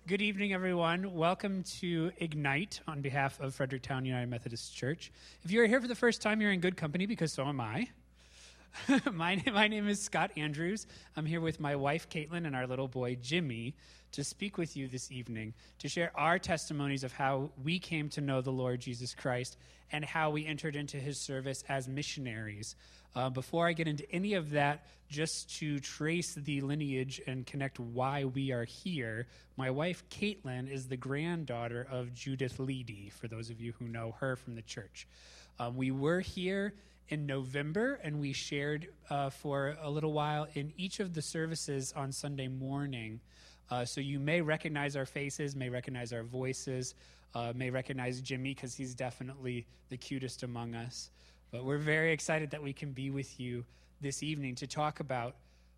Good evening, everyone. Welcome to Ignite on behalf of Fredericktown United Methodist Church. If you're here for the first time, you're in good company because so am I. My name is Scott Andrews. I'm here with my wife, Caitlin, and our little boy, Jimmy, to speak with you this evening, to share our testimonies of how we came to know the Lord Jesus Christ and how we entered into his service as missionaries. Before I get into any of that, just to trace the lineage and connect why we are here, my wife, Caitlin, is the granddaughter of Judith Leedy, for those of you who know her from the church. We were here in November, and we shared for a little while in each of the services on Sunday morning. So you may recognize our faces, may recognize our voices, may recognize Jimmy because he's definitely the cutest among us. But we're very excited that we can be with you this evening to talk about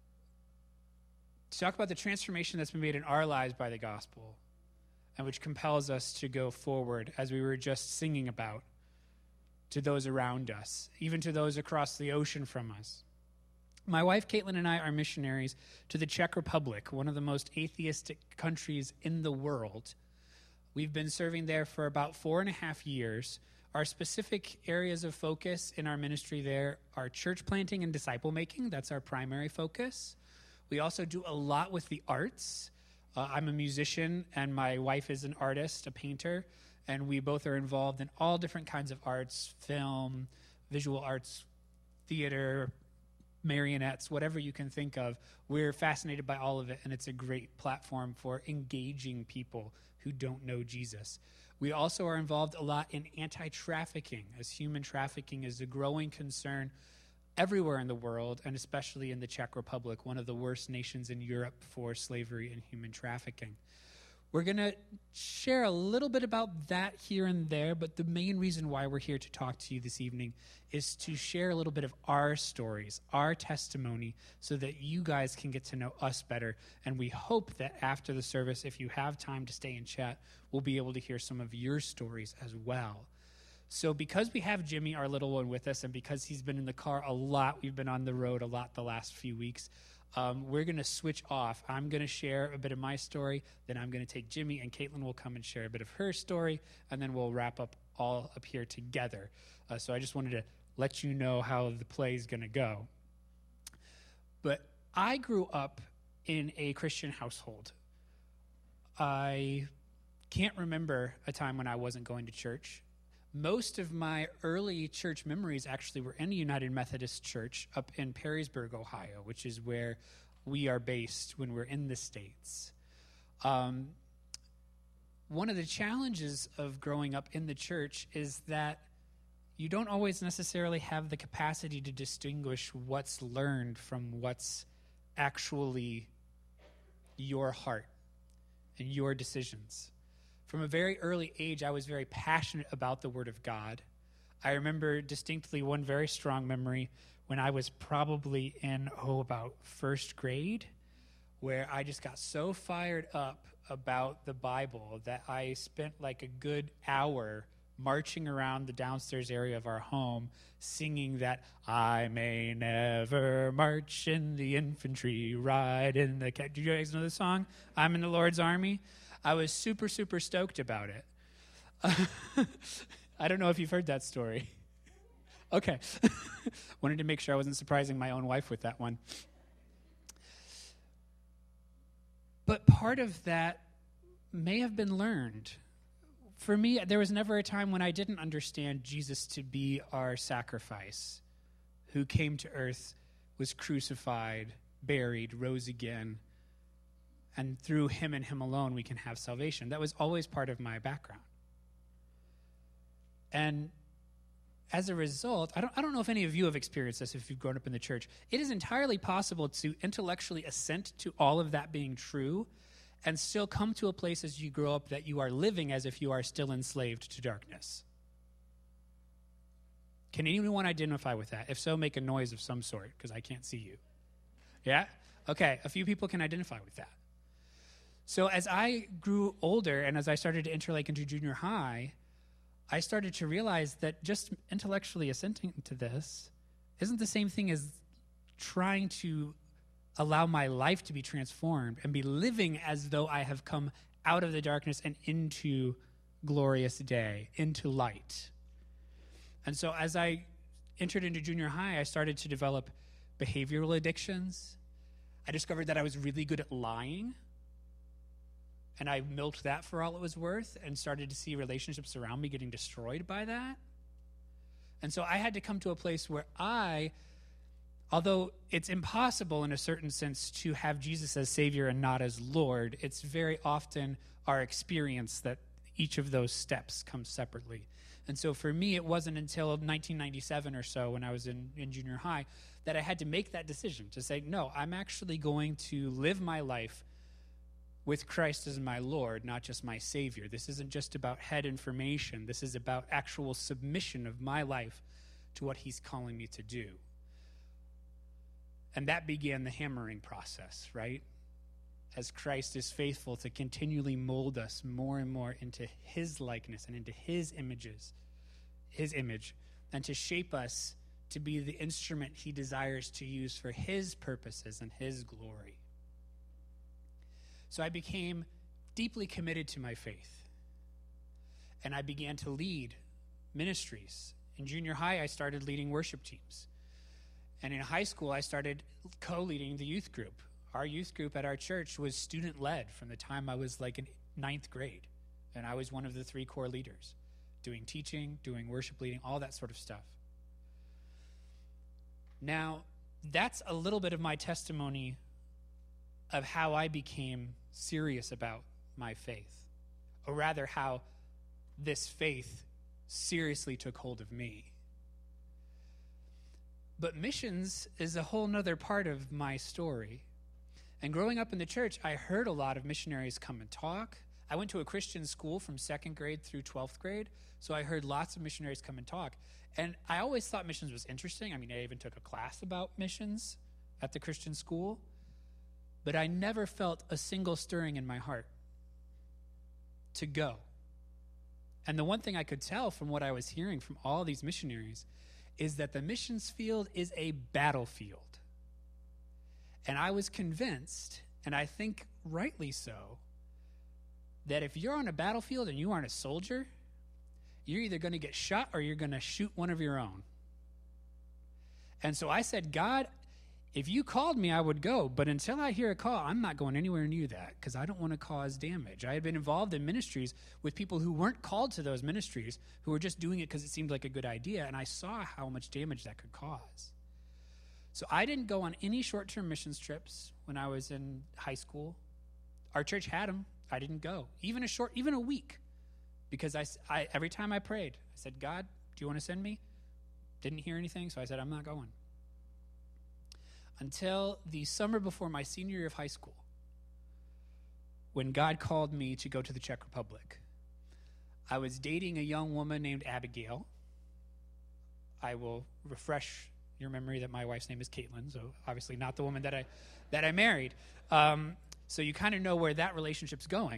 the transformation that's been made in our lives by the gospel and which compels us to go forward, as we were just singing about, to those around us, even to those across the ocean from us. My wife, Caitlin, and I are missionaries to the Czech Republic, one of the most atheistic countries in the world. We've been serving there for about 4.5 years. Our specific areas of focus in our ministry there are church planting and disciple making. That's our primary focus. We also do a lot with the arts. I'm a musician, and my wife is an artist, a painter, and we both are involved in all different kinds of arts, film, visual arts, theater, marionettes, whatever you can think of. We're fascinated by all of it, and it's a great platform for engaging people who don't know Jesus. We also are involved a lot in anti-trafficking, as human trafficking is a growing concern everywhere in the world, and especially in the Czech Republic, one of the worst nations in Europe for slavery and human trafficking. We're going to share a little bit about that here and there, but the main reason why we're here to talk to you this evening is to share a little bit of our stories, our testimony, so that you guys can get to know us better. And we hope that after the service, if you have time to stay and chat, we'll be able to hear some of your stories as well. So because we have Jimmy, our little one, with us, and because he's been in the car a lot, we've been on the road a lot the last few weeks, we're going to switch off. I'm going to share a bit of my story, then I'm going to take Jimmy, and Caitlin will come and share a bit of her story, and then we'll wrap up all up here together. So I just wanted to let you know how the play is going to go. But I grew up in a Christian household. I can't remember a time when I wasn't going to church. Most of my early church memories actually were in the United Methodist Church up in Perrysburg, Ohio, which is where we are based when we're in the States. One of the challenges of growing up in the church is that you don't always necessarily have the capacity to distinguish what's learned from what's actually your heart and your decisions. From a very early age, I was very passionate about the Word of God. I remember distinctly one very strong memory when I was probably in, about first grade, where I just got so fired up about the Bible that I spent like a good hour marching around the downstairs area of our home singing that I may never march in the infantry, ride in the... Do you guys know the song? I'm in the Lord's Army. I was super, super stoked about it. I don't know if you've heard that story. Okay. Wanted to make sure I wasn't surprising my own wife with that one. But part of that may have been learned. For me, there was never a time when I didn't understand Jesus to be our sacrifice, who came to earth, was crucified, buried, rose again, and through him and him alone, we can have salvation. That was always part of my background. And as a result, I don't know if any of you have experienced this if you've grown up in the church. It is entirely possible to intellectually assent to all of that being true and still come to a place as you grow up that you are living as if you are still enslaved to darkness. Can anyone identify with that? If so, make a noise of some sort, because I can't see you. Yeah? Okay, a few people can identify with that. So as I grew older and as I started to enter into junior high, I started to realize that just intellectually assenting to this isn't the same thing as trying to allow my life to be transformed and be living as though I have come out of the darkness and into glorious day, into light. And so as I entered into junior high, I started to develop behavioral addictions. I discovered that I was really good at lying, and I milked that for all it was worth and started to see relationships around me getting destroyed by that. And so I had to come to a place where although it's impossible in a certain sense to have Jesus as Savior and not as Lord, it's very often our experience that each of those steps comes separately. And so for me, it wasn't until 1997 or so, when I was in junior high, that I had to make that decision to say, no, I'm actually going to live my life with Christ as my Lord, not just my Savior. This isn't just about head information. This is about actual submission of my life to what he's calling me to do. And that began the hammering process, right? As Christ is faithful to continually mold us more and more into his likeness and into his image, and to shape us to be the instrument he desires to use for his purposes and his glory. So I became deeply committed to my faith, and I began to lead ministries. In junior high, I started leading worship teams. And in high school, I started co-leading the youth group. Our youth group at our church was student-led from the time I was like in 9th grade. And I was one of the 3 core leaders, doing teaching, doing worship leading, all that sort of stuff. Now, that's a little bit of my testimony of how I became serious about my faith, or rather how this faith seriously took hold of me. But missions is a whole nother part of my story. And growing up in the church, I heard a lot of missionaries come and talk. I went to a Christian school from 2nd grade through 12th grade, so I heard lots of missionaries come and talk. And I always thought missions was interesting. I mean, I even took a class about missions at the Christian school. But I never felt a single stirring in my heart to go. And the one thing I could tell from what I was hearing from all these missionaries is that the missions field is a battlefield. And I was convinced, and I think rightly so, that if you're on a battlefield and you aren't a soldier, you're either going to get shot or you're going to shoot one of your own. And so I said, God, if you called me, I would go. But until I hear a call, I'm not going anywhere near that because I don't want to cause damage. I had been involved in ministries with people who weren't called to those ministries, who were just doing it because it seemed like a good idea. And I saw how much damage that could cause. So I didn't go on any short-term missions trips when I was in high school. Our church had them. I didn't go. Even a week. Because I every time I prayed, I said, God, do you want to send me? Didn't hear anything, so I said, I'm not going. Until the summer before my senior year of high school, when God called me to go to the Czech Republic. I was dating a young woman named Abigail. I will refresh your memory that my wife's name is Caitlin, so obviously not the woman that I married. So you kind of know where that relationship's going.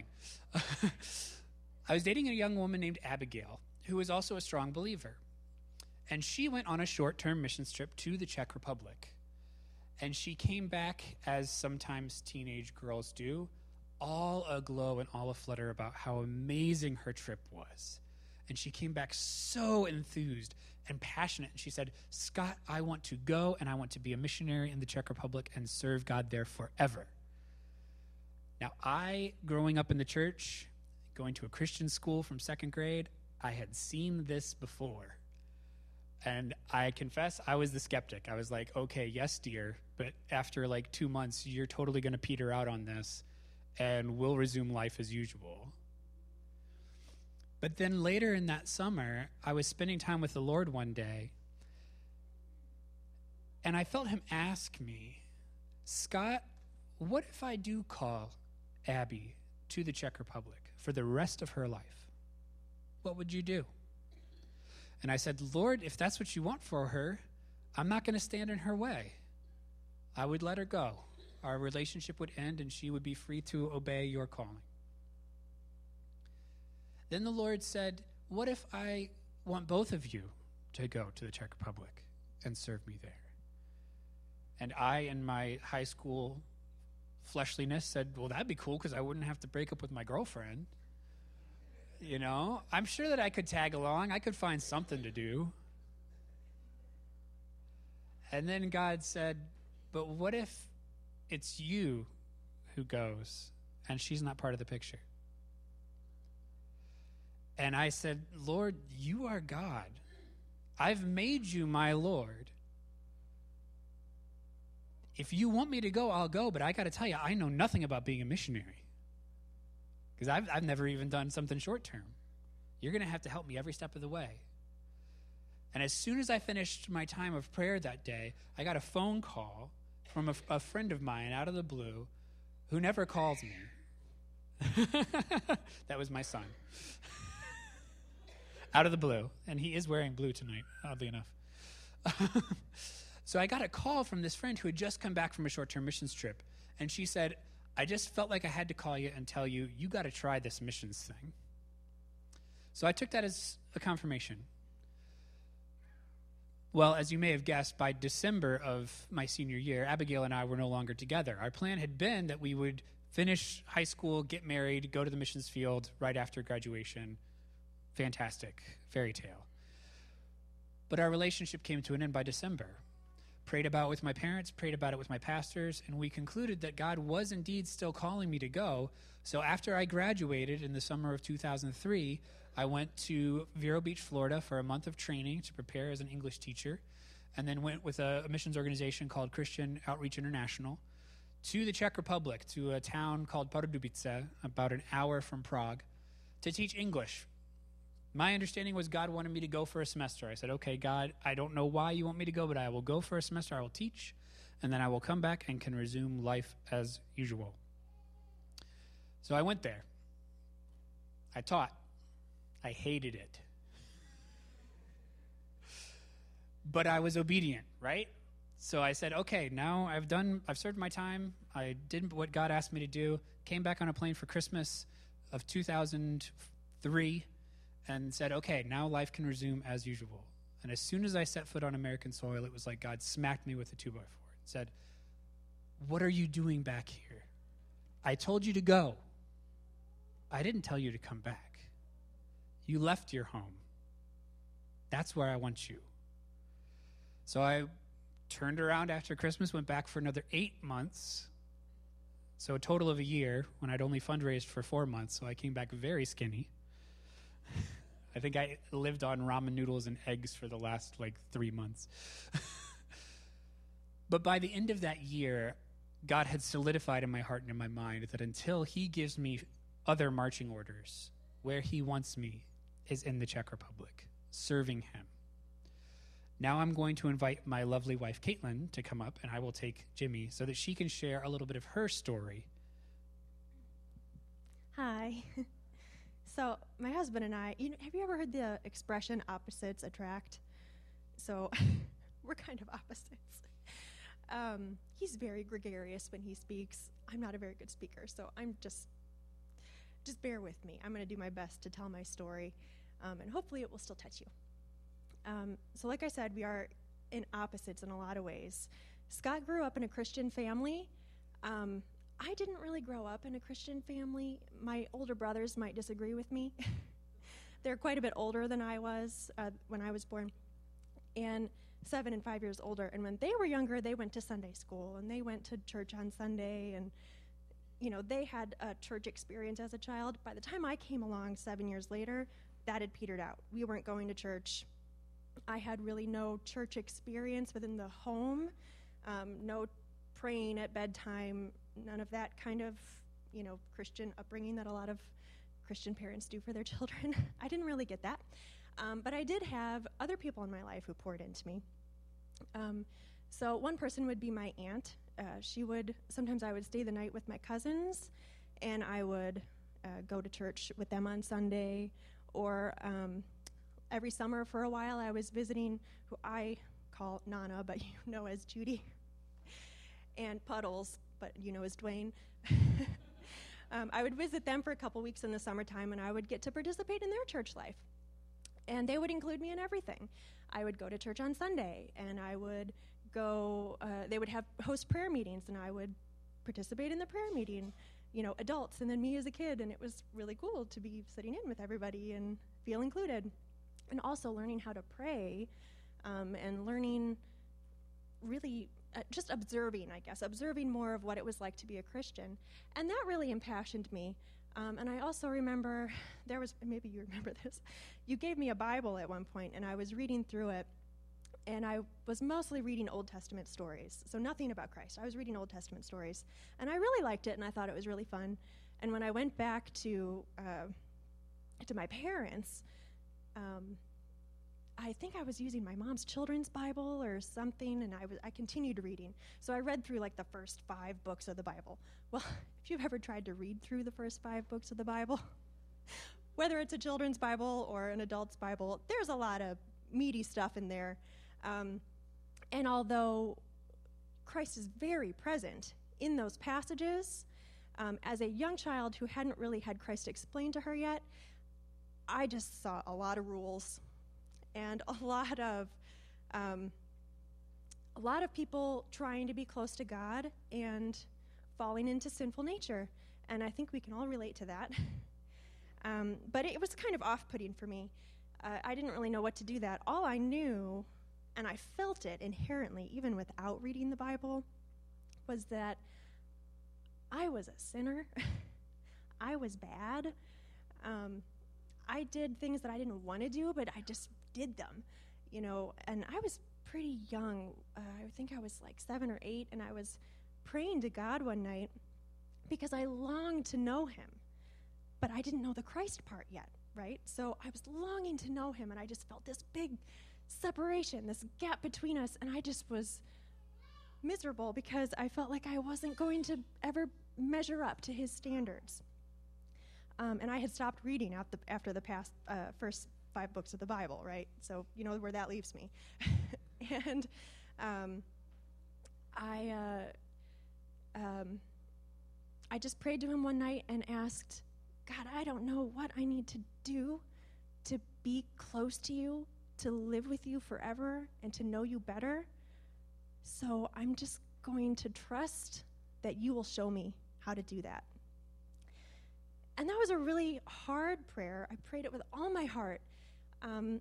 I was dating a young woman named Abigail, who was also a strong believer. And she went on a short-term missions trip to the Czech Republic. And she came back, as sometimes teenage girls do, all aglow and all aflutter about how amazing her trip was. And she came back so enthused and passionate. And she said, Scott, I want to go and I want to be a missionary in the Czech Republic and serve God there forever. Now, growing up in the church, going to a Christian school from 2nd grade, I had seen this before. And I confess, I was the skeptic. I was like, okay, yes, dear, but after like 2 months, you're totally going to peter out on this, and we'll resume life as usual. But then later in that summer, I was spending time with the Lord one day, and I felt him ask me, Scott, what if I do call Abby to the Czech Republic for the rest of her life? What would you do? And I said, Lord, if that's what you want for her, I'm not going to stand in her way. I would let her go. Our relationship would end and she would be free to obey your calling. Then the Lord said, what if I want both of you to go to the Czech Republic and serve me there? And I, in my high school fleshliness said, well, that'd be cool because I wouldn't have to break up with my girlfriend. You know, I'm sure that I could tag along. I could find something to do. And then God said, but what if it's you who goes and she's not part of the picture? And I said, Lord, you are God. I've made you my Lord. If you want me to go, I'll go. But I got to tell you, I know nothing about being a missionary. Because I've never even done something short term. You're going to have to help me every step of the way. And as soon as I finished my time of prayer that day, I got a phone call from a friend of mine out of the blue who never calls me. That was my son. Out of the blue. And he is wearing blue tonight, oddly enough. So I got a call from this friend who had just come back from a short-term missions trip. And she said, I just felt like I had to call you and tell you, you got to try this missions thing. So I took that as a confirmation. Well, as you may have guessed, by December of my senior year, Abigail and I were no longer together. Our plan had been that we would finish high school, get married, go to the missions field right after graduation. Fantastic fairy tale. But our relationship came to an end by December. Prayed about it with my parents, prayed about it with my pastors, and we concluded that God was indeed still calling me to go. So after I graduated in the summer of 2003, I went to Vero Beach, Florida for a month of training to prepare as an English teacher, and then went with a missions organization called Christian Outreach International to the Czech Republic, to a town called Pardubice, about an hour from Prague, to teach English. My understanding was God wanted me to go for a semester. I said, okay, God, I don't know why you want me to go, but I will go for a semester. I will teach, and then I will come back and can resume life as usual. So I went there. I taught. I hated it. But I was obedient, right? So I said, okay, now I've served my time. I did what God asked me to do. Came back on a plane for Christmas of 2003. And said, okay, now life can resume as usual. And as soon as I set foot on American soil, it was like God smacked me with a 2x4 and said, what are you doing back here? I told you to go. I didn't tell you to come back. You left your home. That's where I want you. So I turned around after Christmas, went back for another 8 months. So a total of a year when I'd only fundraised for 4 months. So I came back very skinny. I think I lived on ramen noodles and eggs for the last 3 months. But by the end of that year, God had solidified in my heart and in my mind that until he gives me other marching orders, where he wants me is in the Czech Republic, serving him. Now I'm going to invite my lovely wife, Caitlin, to come up, and I will take Jimmy so that she can share a little bit of her story. Hi. So my husband and I, have you ever heard the expression opposites attract? So we're kind of opposites. He's very gregarious when he speaks. I'm not a very good speaker, so I'm just bear with me. I'm going to do my best to tell my story, and hopefully it will still touch you. So like I said, we are in opposites in a lot of ways. Scott grew up in a Christian family. I didn't really grow up in a Christian family. My older brothers might disagree with me. They're quite a bit older than I was when I was born, and 7 and 5 years older. And when they were younger, they went to Sunday school, and they went to church on Sunday, and they had a church experience as a child. By the time I came along 7 years later, that had petered out. We weren't going to church. I had really no church experience within the home, no praying at bedtime, none of that kind of, Christian upbringing that a lot of Christian parents do for their children. I didn't really get that. But I did have other people in my life who poured into me. So one person would be my aunt. Sometimes I would stay the night with my cousins, and I would go to church with them on Sunday, or every summer for a while I was visiting who I call Nana, but as Judy, and Puddles, but as Dwayne. I would visit them for a couple weeks in the summertime, and I would get to participate in their church life. And they would include me in everything. I would go to church on Sunday, and I would go, they would host prayer meetings, and I would participate in the prayer meeting, adults, and then me as a kid, and it was really cool to be sitting in with everybody and feel included. And also learning how to pray, and learning really just observing more of what it was like to be a Christian. And that really impassioned me. And I also remember, maybe you remember this, you gave me a Bible at one point, and I was reading through it, and I was mostly reading Old Testament stories, so nothing about Christ. I was reading Old Testament stories, and I really liked it, and I thought it was really fun. And when I went back to my parents, I think I was using my mom's children's Bible or something, and I continued reading. So I read through like the first 5 books of the Bible. Well, if you've ever tried to read through the first 5 books of the Bible, whether it's a children's Bible or an adult's Bible, there's a lot of meaty stuff in there. And although Christ is very present in those passages, as a young child who hadn't really had Christ explained to her yet, I just saw a lot of rules and a lot of people trying to be close to God and falling into sinful nature. And I think we can all relate to that. But it was kind of off-putting for me. I didn't really know what to do that. All I knew, and I felt it inherently, even without reading the Bible, was that I was a sinner. I was bad. I did things that I didn't want to do, but I just did them, and I was pretty young. I think I was like 7 or 8, and I was praying to God one night because I longed to know him, but I didn't know the Christ part yet, right? So I was longing to know him, and I just felt this big separation, this gap between us, and I just was miserable because I felt like I wasn't going to ever measure up to his standards. And I had stopped reading after the first 5 books of the Bible, right? So you know where that leaves me. And I just prayed to him one night and asked, God, I don't know what I need to do to be close to you, to live with you forever, and to know you better. So I'm just going to trust that you will show me how to do that. And that was a really hard prayer. I prayed it with all my heart. And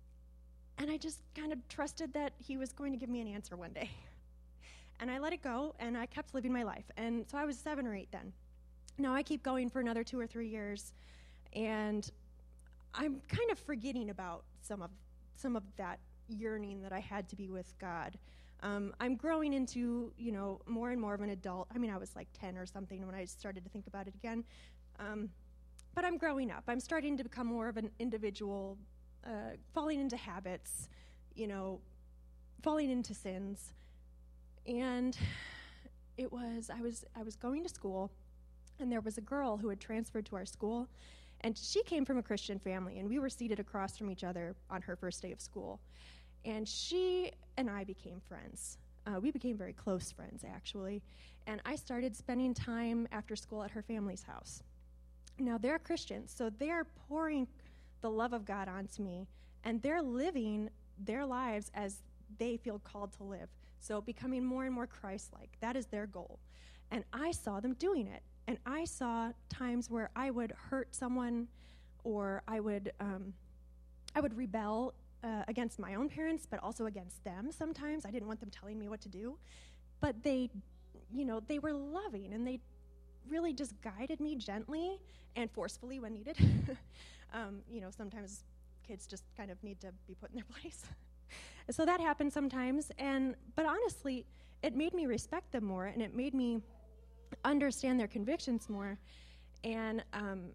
I just kind of trusted that he was going to give me an answer one day. And I let it go, and I kept living my life. And so I was 7 or 8 then. Now I keep going for another 2 or 3 years, and I'm kind of forgetting about some of that yearning that I had to be with God. I'm growing into, more and more of an adult. I mean, I was like 10 or something when I started to think about it again. But I'm growing up. I'm starting to become more of an individual, falling into habits, falling into sins. And I was going to school, and there was a girl who had transferred to our school, and she came from a Christian family, and we were seated across from each other on her first day of school. And she and I became friends. We became very close friends, actually. And I started spending time after school at her family's house. Now, they're Christians, so they're pouring the love of God onto me, and they're living their lives as they feel called to live. So becoming more and more Christ-like, that is their goal. And I saw them doing it. And I saw times where I would hurt someone, or I would rebel against my own parents, but also against them sometimes. I didn't want them telling me what to do. But they were loving, and they really just guided me gently and forcefully when needed. Sometimes kids just kind of need to be put in their place. So that happened sometimes, but honestly, it made me respect them more, and it made me understand their convictions more. And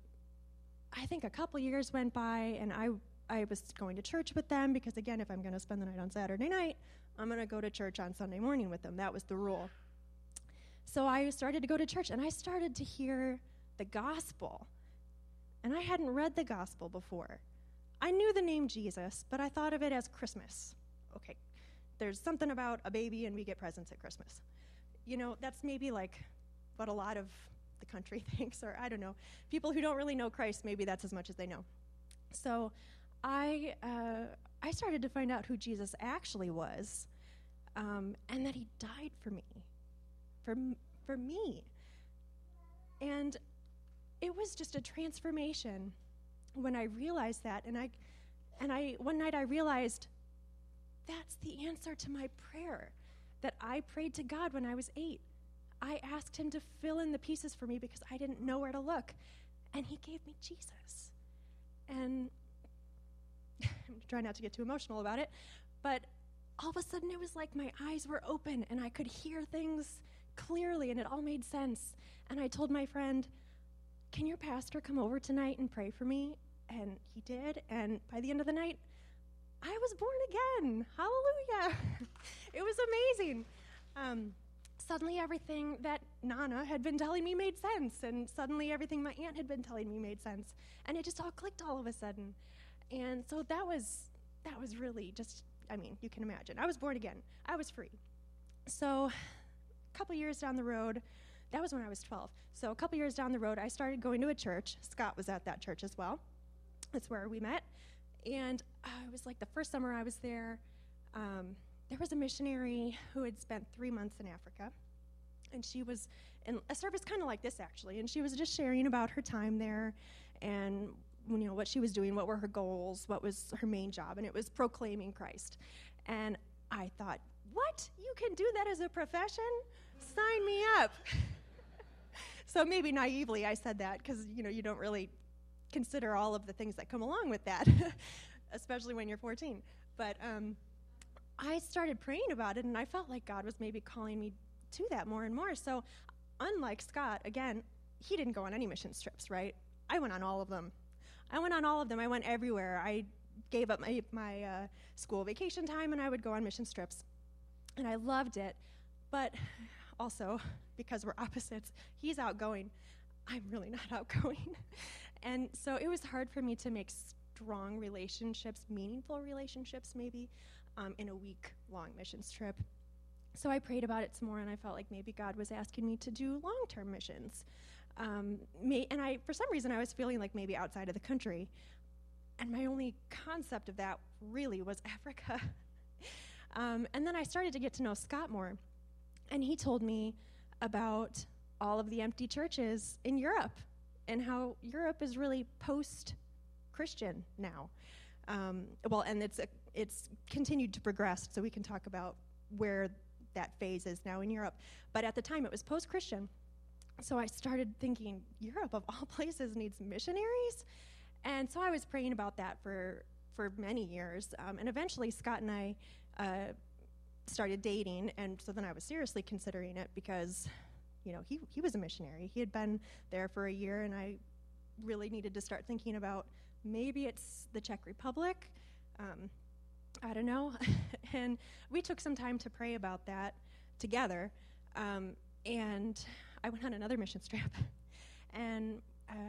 I think a couple years went by, and I was going to church with them because, again, if I'm going to spend the night on Saturday night, I'm going to go to church on Sunday morning with them. That was the rule. So I started to go to church, and I started to hear the gospel. And I hadn't read the gospel before. I knew the name Jesus, but I thought of it as Christmas. Okay, there's something about a baby and we get presents at Christmas. That's maybe like what a lot of the country thinks, or I don't know. People who don't really know Christ, maybe that's as much as they know. So I started to find out who Jesus actually was, and that he died for me, for me. And it was just a transformation when I realized that. And one night I realized that's the answer to my prayer that I prayed to God when I was 8. I asked him to fill in the pieces for me because I didn't know where to look. And he gave me Jesus. And I'm trying not to get too emotional about it, but all of a sudden it was like my eyes were open and I could hear things clearly and it all made sense. And I told my friend, can your pastor come over tonight and pray for me? And he did. And by the end of the night, I was born again. Hallelujah. It was amazing. Suddenly everything that Nana had been telling me made sense, and suddenly everything my aunt had been telling me made sense, and it just all clicked all of a sudden. And so that was really just, you can imagine. I was born again. I was free. So a couple years down the road, that was when I was 12. So a couple years down the road, I started going to a church. Scott was at that church as well. That's where we met. And it was like the first summer I was there. There was a missionary who had spent 3 months in Africa, and she was in a service kind of like this, actually, and she was just sharing about her time there and what she was doing, what were her goals, what was her main job, and it was proclaiming Christ. And I thought, what? You can do that as a profession? Sign me up. So maybe naively I said that because, you don't really consider all of the things that come along with that, especially when you're 14. But I started praying about it, and I felt like God was maybe calling me to that more and more. So unlike Scott, again, he didn't go on any missions trips, right? I went on all of them. I went everywhere. I gave up my school vacation time, and I would go on mission trips. And I loved it. But also, because we're opposites, he's outgoing. I'm really not outgoing. And so it was hard for me to make strong relationships, meaningful relationships maybe, in a week-long missions trip. So I prayed about it some more, and I felt like maybe God was asking me to do long-term missions. And for some reason, I was feeling like maybe outside of the country. And my only concept of that really was Africa. And then I started to get to know Scott more. And he told me about all of the empty churches in Europe and how Europe is really post-Christian now. And it's continued to progress, so we can talk about where that phase is now in Europe. But at the time, it was post-Christian. So I started thinking, Europe, of all places, needs missionaries? And so I was praying about that for many years. And eventually, Scott and I started dating, and so then I was seriously considering it because, he was a missionary. He had been there for a year, and I really needed to start thinking about maybe it's the Czech Republic. I don't know. And we took some time to pray about that together. And I went on another mission trip. And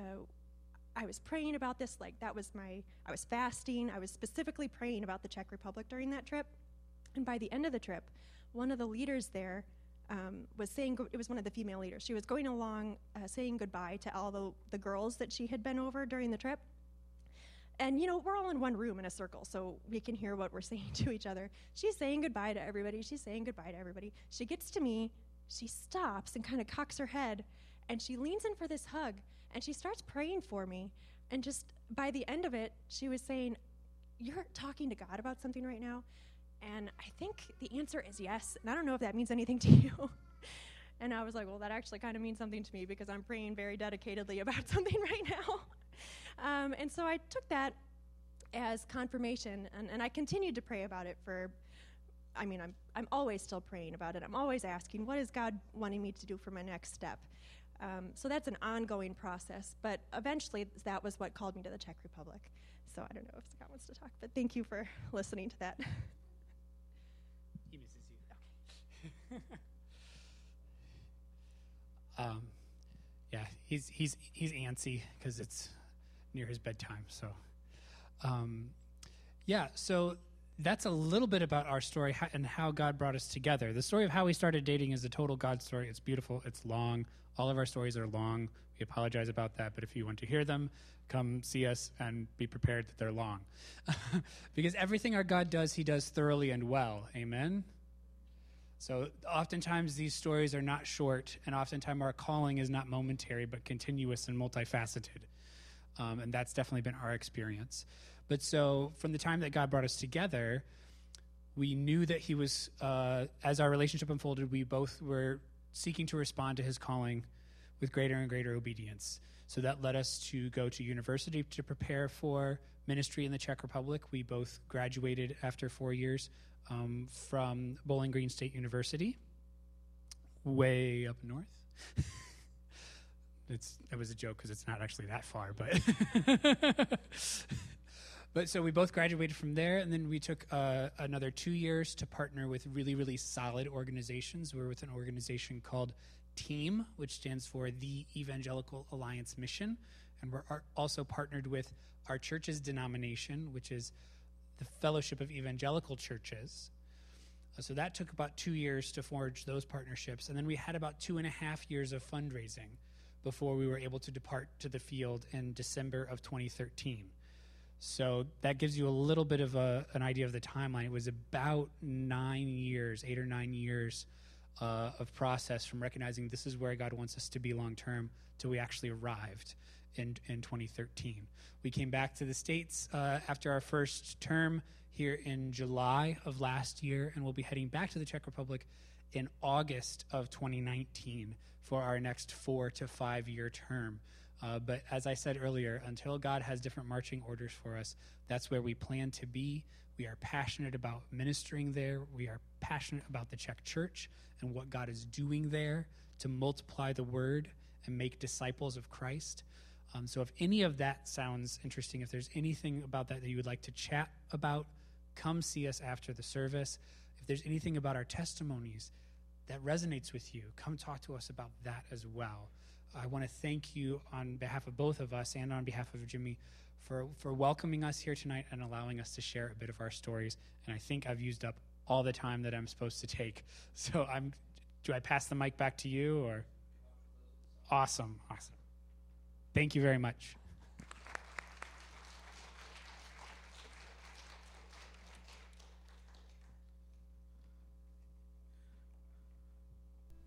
I was praying about this, I was fasting. I was specifically praying about the Czech Republic during that trip. And by the end of the trip, one of the leaders there was saying, it was one of the female leaders. She was going along saying goodbye to all the girls that she had been over during the trip. And, we're all in one room in a circle, so we can hear what we're saying to each other. She's saying goodbye to everybody. She gets to me. She stops and kind of cocks her head, and she leans in for this hug, and she starts praying for me. And just by the end of it, she was saying, you're talking to God about something right now? And I think the answer is yes, and I don't know if that means anything to you. And I was like, well, that actually kind of means something to me because I'm praying very dedicatedly about something right now. And so I took that as confirmation, and I continued to pray about it I'm always still praying about it. I'm always asking, what is God wanting me to do for my next step? So that's an ongoing process, but eventually that was what called me to the Czech Republic. So I don't know if Scott wants to talk, but thank you for listening to that. He misses you. Okay. Yeah, he's antsy because it's near his bedtime. So, so that's a little bit about our story and how God brought us together. The story of how we started dating is a total God story. It's beautiful. It's long. All of our stories are long. We apologize about that, but if you want to hear them, come see us and be prepared that they're long. Because everything our God does, he does thoroughly and well. Amen? So oftentimes these stories are not short, and oftentimes our calling is not momentary, but continuous and multifaceted. And that's definitely been our experience. But so from the time that God brought us together, we knew that he was, as our relationship unfolded, we both were seeking to respond to his calling with greater and greater obedience. So that led us to go to university to prepare for ministry in the Czech Republic. We both graduated after 4 years from Bowling Green State University, way up north. That was a joke because it's not actually that far, but but so we both graduated from there, and then we took another 2 years to partner with really, really solid organizations. We're with an organization called TEAM, which stands for the Evangelical Alliance Mission, and we're also partnered with our church's denomination, which is the Fellowship of Evangelical Churches. So that took about 2 years to forge those partnerships, and then we had about 2.5 years of fundraising before we were able to depart to the field in December of 2013. So that gives you a little bit of an idea of the timeline. It was about 9 years, 8 or 9 years of process from recognizing this is where God wants us to be long term till we actually arrived in 2013. We came back to the States after our first term here in July of last year, and we'll be heading back to the Czech Republic in August of 2019 for our next 4 to 5 year term. But as I said earlier, until God has different marching orders for us, that's where we plan to be. We are passionate about ministering there. We are passionate about the Czech church and what God is doing there to multiply the word and make disciples of Christ. So if any of that sounds interesting, if there's anything about that you would like to chat about, come see us after the service. If there's anything about our testimonies that resonates with you, come talk to us about that as well. I want to thank you on behalf of both of us and on behalf of Jimmy for welcoming us here tonight and allowing us to share a bit of our stories. And I think I've used up all the time that I'm supposed to take. So do I pass the mic back to you, or? Awesome. Thank you very much.